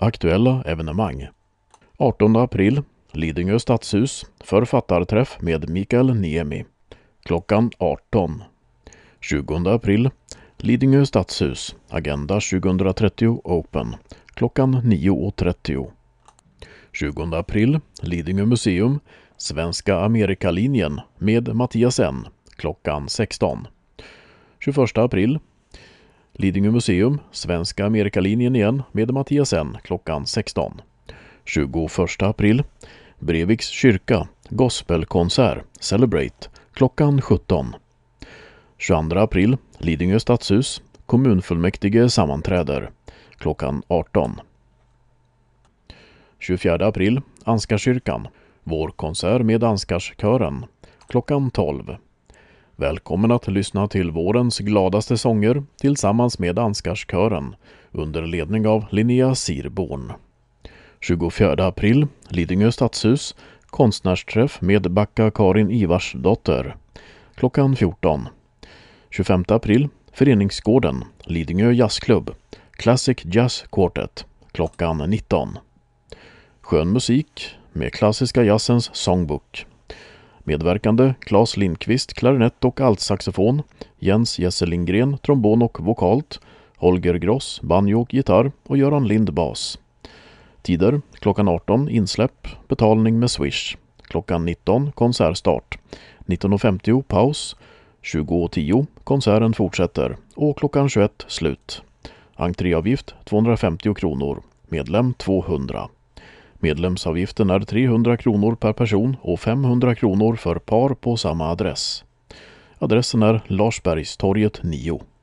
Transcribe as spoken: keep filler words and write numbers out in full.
Aktuella evenemang. artonde april, Lidingö stadshus, författarträff med Mikael Niemi. Klockan arton. tjugonde april, Lidingö stadshus, Agenda tjugohundratrettio Open. Klockan nio och trettio. tjugonde april, Lidingö museum, Svenska Amerikalinjen med Mattias N. Klockan sexton. tjugoförsta april, Lidingö museum, Svenska Amerikalinjen igen med Mattias N. Klockan sexton. tjugoförsta april, Breviks kyrka, gospelkonsert, Celebrate, klockan sjutton. tjugoandra april, Lidingö stadshus, kommunfullmäktige sammanträder, klockan arton. tjugofjärde april, Anskarskyrkan, vår konsert med Anskarkören, klockan tolv. Välkommen att lyssna till vårens gladaste sånger tillsammans med Anskarkören under ledning av Linnea Sirborn. tjugofjärde april, Lidingö stadshus, konstnärsträff med Backa Karin Ivarsdotter, klockan fjorton. tjugofemte april, Föreningsgården, Lidingö jazzklubb, Classic Jazz Quartet, klockan nitton. Skön musik med klassiska jazzens sångbok. Medverkande Claes Lindqvist, klarinett och altsaxofon, Jens Jesse Lindgren, trombon och vokalt, Holger Gross, banjo och gitarr och Göran Lind bas. Tider klockan arton insläpp, betalning med Swish. Klockan nitton konsertstart, nitton femtio paus, tjugo tio konserten fortsätter och klockan tjugoett slut. Entréavgift tvåhundrafemtio kronor, medlem tvåhundra. Medlemsavgiften är trehundra kronor per person och femhundra kronor för par på samma adress. Adressen är Larsbergstorget nio.